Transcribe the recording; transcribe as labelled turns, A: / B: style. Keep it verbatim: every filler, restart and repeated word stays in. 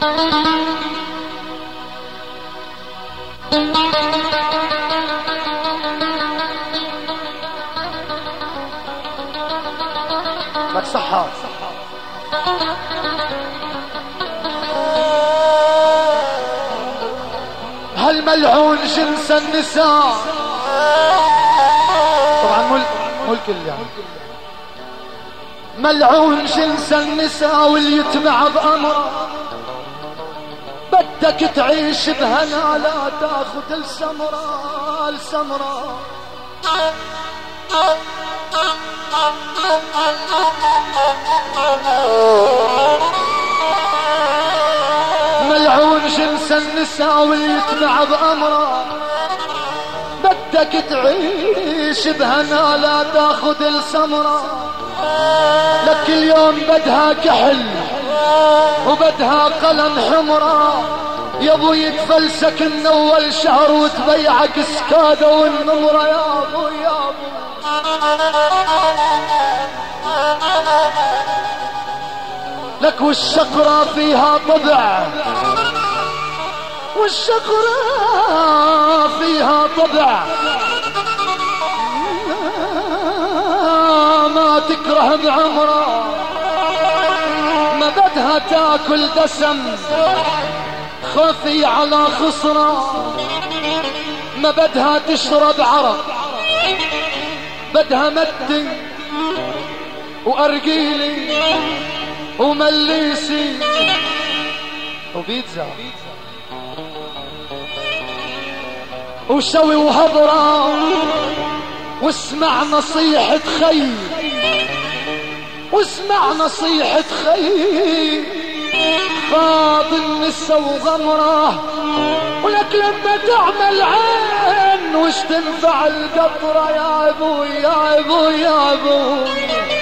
A: لك صحة. هل ملعون جنس النساء؟ طبعا ملك ملك يعني. ملعون جنس النساء واللي يتبع بأمره، بدك تعيش بهنا لا تاخذ السمرة السمرة. ملعون جنس النساء واللي يتبع بأمره، بدك تعيش بهنا لا تاخذ السمرة. لك اليوم بدها كحل وبدها قلم حمرة، يا ابو يتفلسك من اول شهر وتبيعك سكادة والنمرة. يا ابو يا ابو لك والشقرة فيها طبع، والشقرة فيها طبع، ما تكره بعمره. ما بدها تاكل دسم خفي على خصرة، ما بدها تشرب عرق، بدها مدي وأرجيلي ومليسي وبيتزا وشوي وهضرة. واسمع نصيحة خي، واسمع نصيحة خي، فاض النسا وغمره. ولك لما تعمل عين وش تنفع القطرة. يا ابوي يا ابوي يا ابوي